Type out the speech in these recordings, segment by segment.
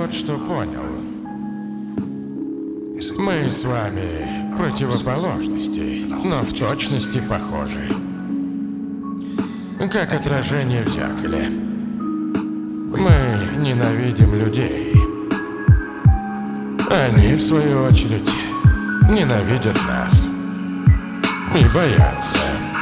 вот что понял. Мы с вами противоположности, но в точности похожи. Как отражение в зеркале. Мы ненавидим людей. Они, в свою очередь, ненавидят нас. И боятся.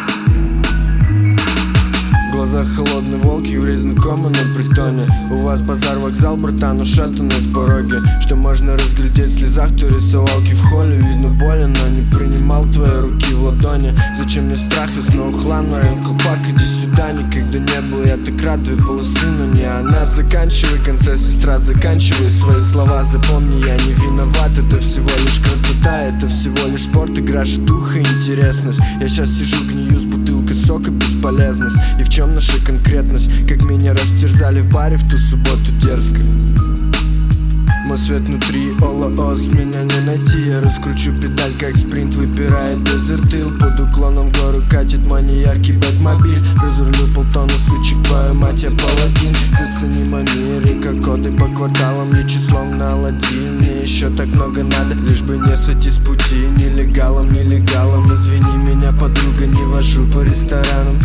В глазах холодный волк, еврей знакомый на притоне. У вас базар, вокзал, братан, ушатанный в пороге. Что можно разглядеть в слезах, то рисовалки в холле. Видно больно, но не принимал твои руки в ладони. Зачем мне страх, и снова хлам, на район колпак, иди сюда. Никогда не был я так рад, две полосы, но не она. Заканчивай, конца сестра, заканчивай свои слова. Запомни, я не виноват, это всего лишь красота. Это всего лишь спорт, игра же духа и интересность. Я сейчас сижу, гнию с бутылкой сока, бесполезность. И в чем наша конкретность? Как меня растерзали в баре в ту субботу дерзко. Мой свет внутри, олоос, меня не найти. Я раскручу педаль, как спринт, выпирает дезертил. Под уклоном в гору катит мой неяркий бэтмобиль. Разрулю полтона сучек, твою мать, я паладин. Зацени мой мир и как коды по кварталам, лечу словно Аладдин. Мне еще так много надо, лишь бы не сойти с пути. Нелегалом, нелегалом, извини меня, подруга, не вожу по ресторанам.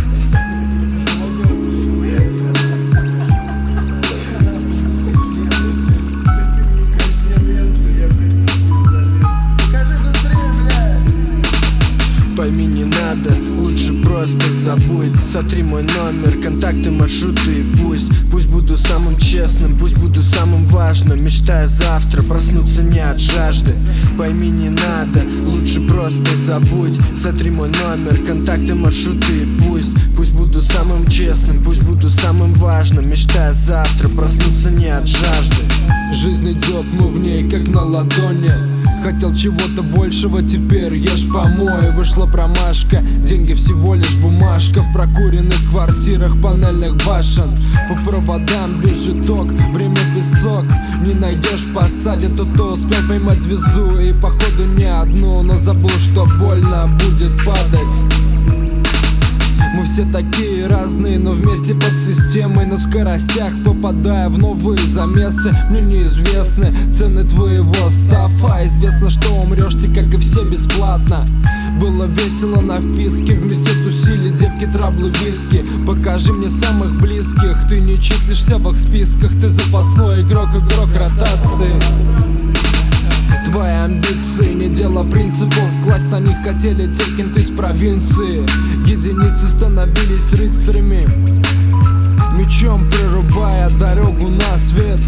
Пойми, не надо, лучше просто забудь. Сотри мой номер, контакты, маршруты и пусть буду самым честным, пусть буду самым важным. Мечтая завтра проснуться не от жажды. Пойми, не надо, лучше просто забудь. Сотри мой номер, контакты, маршруты и пусть буду самым честным, пусть буду самым важным. Мечтая завтра проснуться не от жажды. Жизнь идет, мы в ней как на ладони. Хотел чего-то большего, теперь ешь помой. Вышла промашка, деньги всего лишь бумажка. В прокуренных квартирах панельных башен. По проводам бежит ток, время песок. Не найдешь, посадят тот, кто успел поймать звезду. И походу не одну, но забыл, что больно будет падать. Мы все такие разные, но вместе под системой. На скоростях попадая в новые замесы. Мне неизвестны цены твоего стафа. Известно, что умрешь ты, как и все, бесплатно. Было весело на вписке, вместе тусили девки, траблы, виски. Покажи мне самых близких, ты не числишься в их списках. Ты запасной игрок ротации. Твои амбиции не дело принципов. Класть на них хотели те кенты из провинции. Единицы становились рыцарями, мечом прерубая дорогу на свет.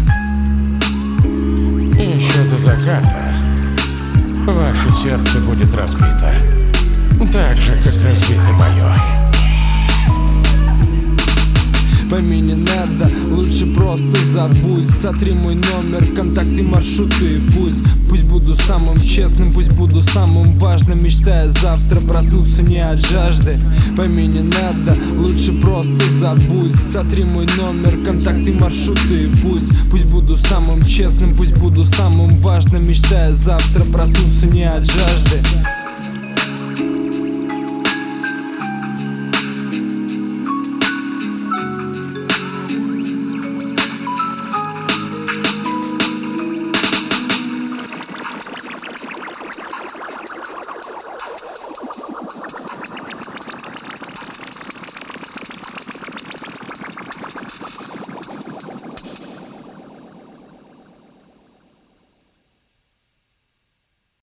И еще до заката ваше сердце будет разбито, так же, как разбито мое. Пойми, не надо, лучше просто забудь. Сотри мой номер, контакты, маршруты и пусть буду самым честным, пусть буду самым важным. Мечтая завтра проснуться не от жажды. Пойми, не надо, лучше просто забудь. Сотри мой номер, контакты, маршруты и пусть буду самым честным, пусть буду самым важным. Мечтая завтра проснуться не от жажды.